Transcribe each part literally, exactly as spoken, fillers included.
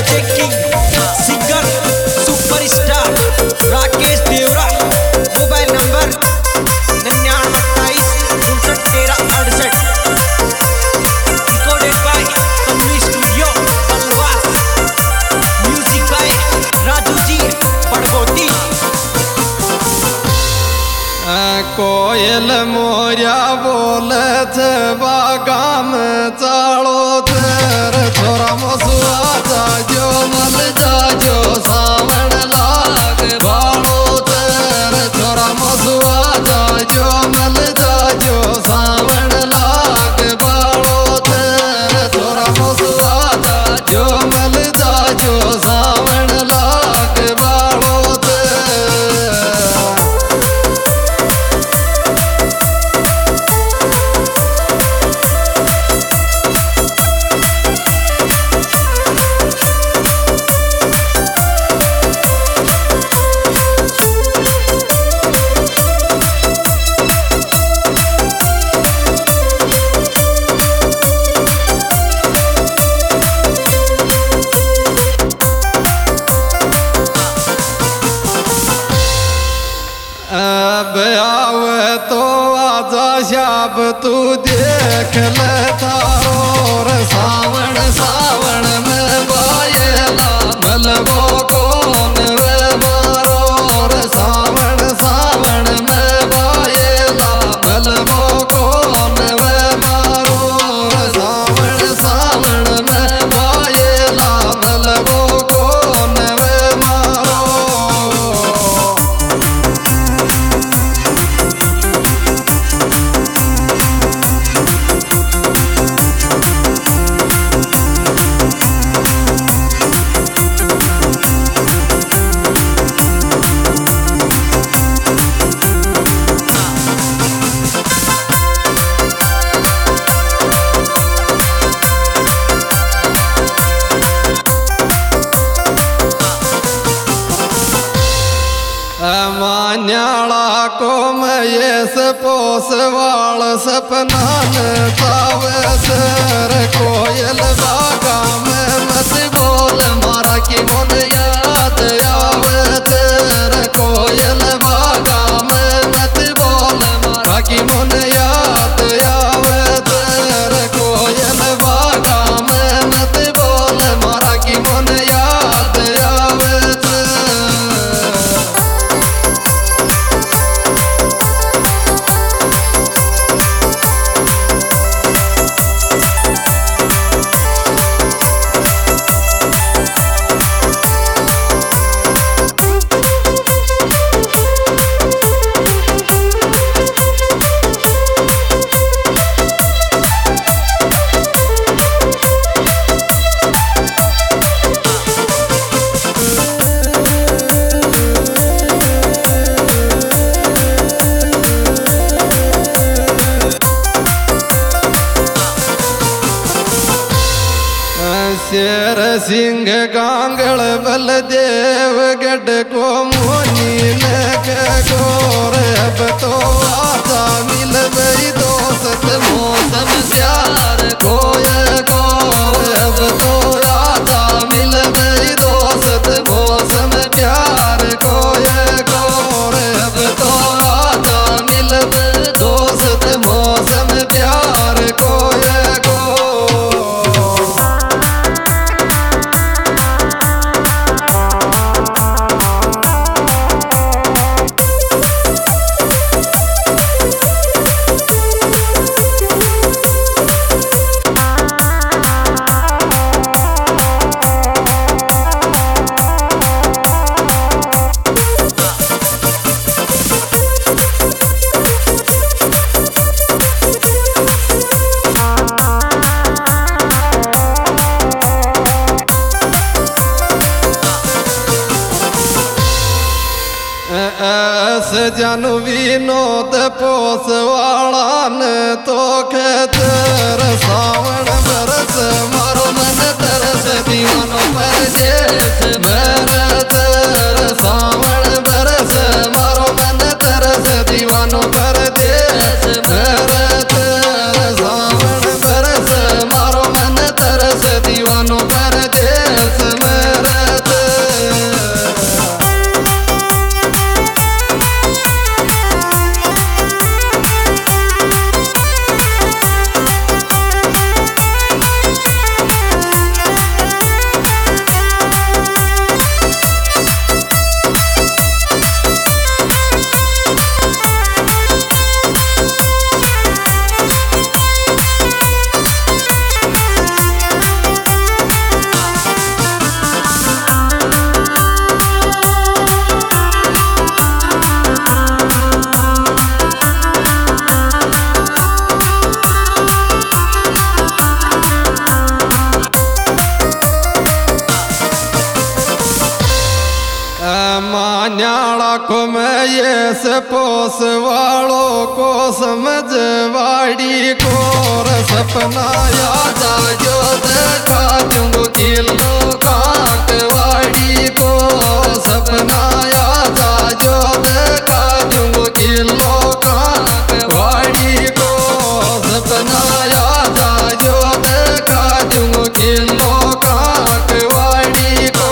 Checking singer superstar Rakesh देवरा। Mobile number निन्यानवे अट्ठाईस उनसठ तेरह अड़सठ। Recorded by Tanvi studio Balwas. Music by Raju ji Padgoti. कोयल मोरिया बोले थे बागाम चालो तेरे छोरा मसुआ जाजो मल जाजो सावन लाग बालो तेरे छोरा मसुआ जाजो मल जाजो सावन लाग बालो तेरे छोरा मसुआ जाजो मल जाजो सावन लाग बालो आवे तो आजा शाब तू देख ले थारो रे सावन सावन में बायला मलबो कौन वे मारो रे सावन सावन में बायला मलबो कौन वे मारो रे सावन सावन में बायला मलबो कौन वे मारो। मान्याला को मयस पोस वाल सपना तावे सर कोयल बागा में मत बोल मारा की मन याद आवे तेरे कोयल बागा में मत बोल मारा की मन याद आवे तेरे कोयल बागा में मत बोल मारा की मन याद आवे शेर सिंह गांगल बलदेव गढ़ को मोनी के गोर अब तो आजा मिल गई दोस्त मौसम प्यार कोय गोर अब तो आजा मिल गई दोस्त मौसम प्यार कोय गोर अब तो आजा मिल गई दोस्त मौसम प्यार कोय जानू विनोद पोस वाला ने तो खेतर सावन बरस मारो मन तरस दीवानो परदेश मेरे तर सावन बरस मारो मन तरस दीवानो परदेश मेरे तर सावन बरस मारो मन तरस दीवानो परदेश में ये से पोस वालों को समझवाड़ी को सपना याद जो देखा दूंगो किलो काटवाड़ी को सपना याद जो देखा दूंगो किलो काटवाड़ी को सपना याद जो देखा दूंगो किलो काटवाड़ी को।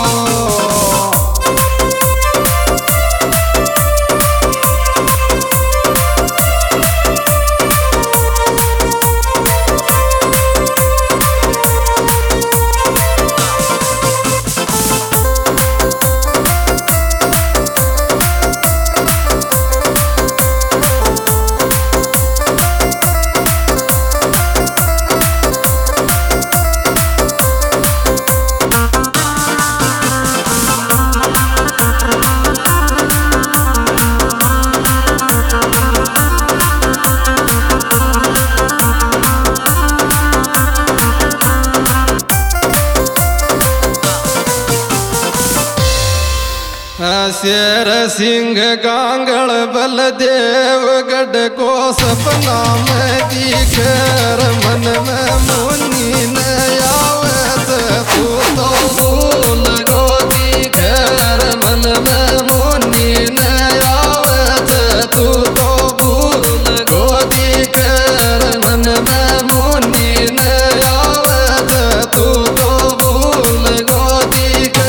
शेर सिंह गांगड़ बलदेव गढ़ को सपना में दिखर मन में मुन्नी न आवे तू तो भूल गो दिखर मन में मुन्नी न आवे तू तो भूल गो दिखर मन में मुन्नी न आवे तू तो भूल गो दिखर।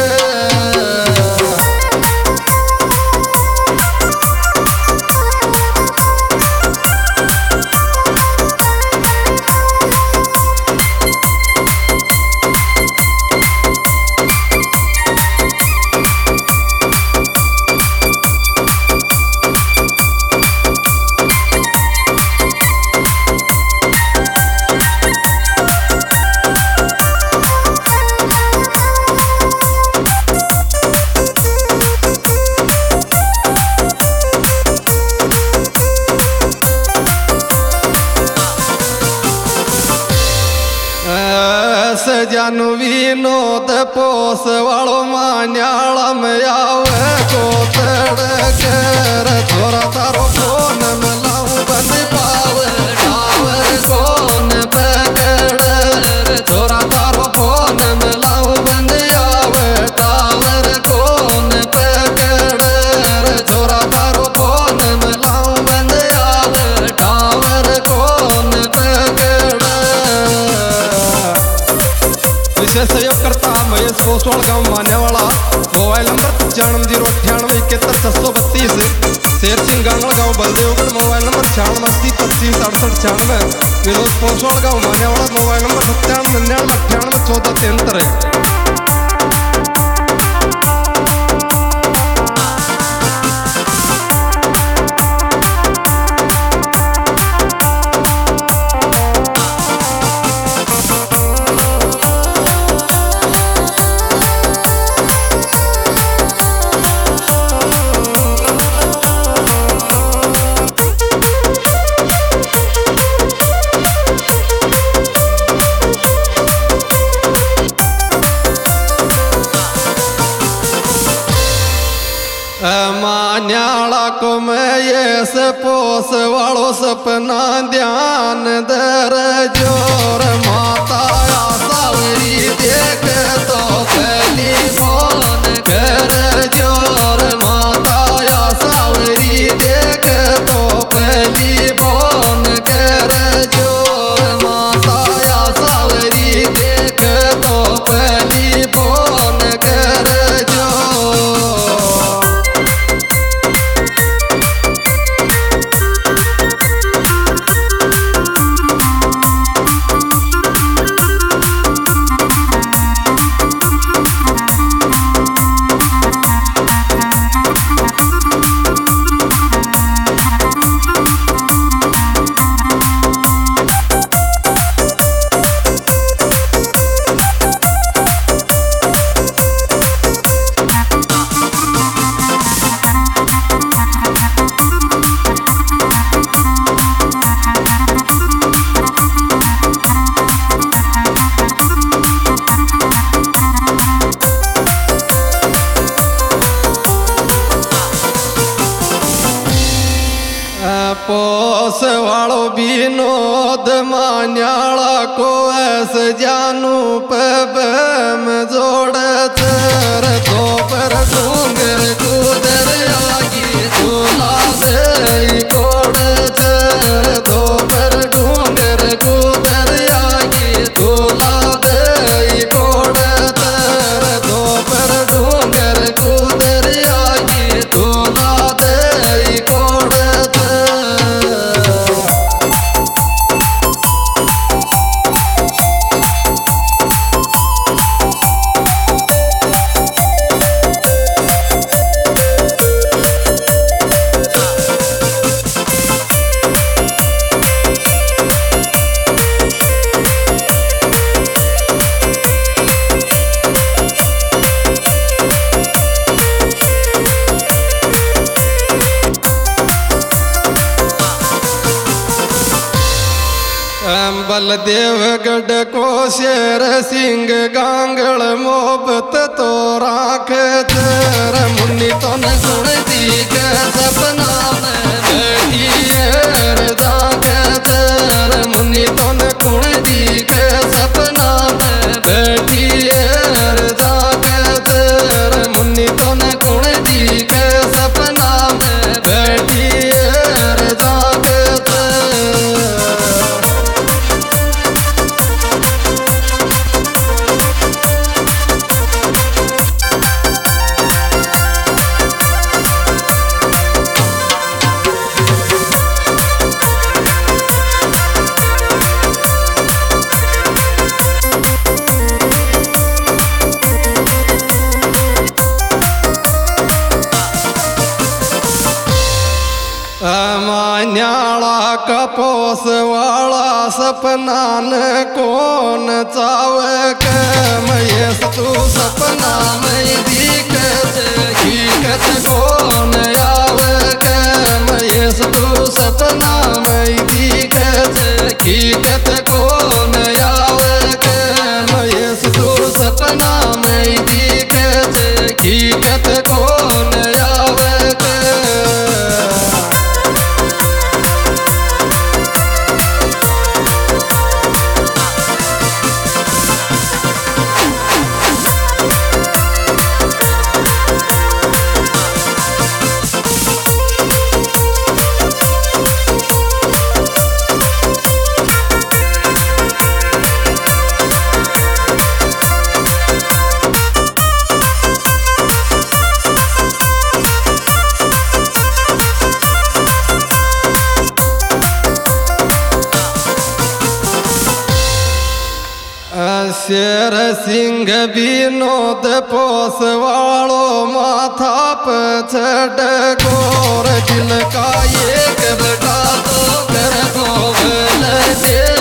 जानू विनोद पोस वालो मान्याला में आवे को तड़कर थोड़ा तारो फोन में लाऊं बन पावे टावर कौन पकड़ थोड़ा तारो फोन में लाऊं बन आवे टावर कौन पकड़ थोड़ा तारो फोन में लाऊं बन आवे टावर कौन पकड़। विशेष सहयोग करता महेश कोसवाल गांव मान्यावाला मोबाइल नंबर पचानवे जीरो अट्ठानवे इकहत्तर छह सौ बत्तीस। शेर सिंह गांगड़ गांव बलदेवगढ़ मोबाइल नंबर छियानवे अस्सी पच्चीस अड़सठ छियानवे। विनोद कोसवाल गांव मान्यावाला मोबाइल नंबर सत्तानवे निन्यानवे अट्ठानवे चौदह तिहत्तर है। मान्याला को मैं ये से पोस वालो सपना ध्यान दर जोर माता सावरी देख तो पहली फोन कर जोर माता सावरी देख तो पहली फोन कर जोर माता सावरी देख तो पहली फोन कर जोर। सजानू पबम जोड़ चर तो पर डूंगर कूदर आगी झूला दे कोड़ चर दो पर डूंगर कूदर आगी झूला दे कोड़ चर दो पर डूंगर कूदर आगी झूला दे कोड़ चर बलदेवगढ़ को शेर सिंह गांगड़ मोहब्बत तो राख चर मुन्नी तो न सुन दी के सपना में बैठी जाग चर मुन्नी तो न सुन दी के सपना में बैठी जाग चर मुन्नी तो न सुन दी के सपना में बैठी जाग चर मान्याला कपोस वाला सपना न कौन चावे के मयस तू सपना में दिखत हकीकत कौन आवे के मयस तू सपना में दिखत हकीकत कौन आवे के मयस तू सपना में दिखत हकीकत कौन आवे के शेर सिंह विनोद पोस वालो माथा पर छड़ गोर दिल का एक बेटा तो कर गोवल दे